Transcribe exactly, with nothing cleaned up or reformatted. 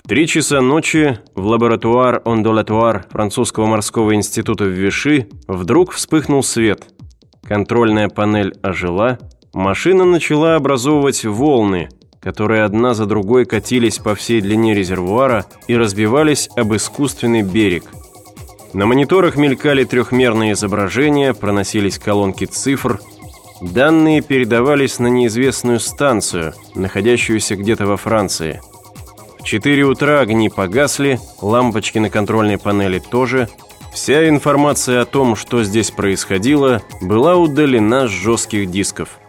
три часа ночи в лаборатуар ондолатуар французского морского института в Виши вдруг вспыхнул свет. Контрольная панель ожила, машина начала образовывать волны, которые одна за другой катились по всей длине резервуара и разбивались об искусственный берег. На мониторах мелькали трехмерные изображения, проносились колонки цифр. Данные передавались на неизвестную станцию, находящуюся где-то во Франции. В четыре утра огни погасли, лампочки на контрольной панели тоже. Вся информация о том, что здесь происходило, была удалена с жестких дисков.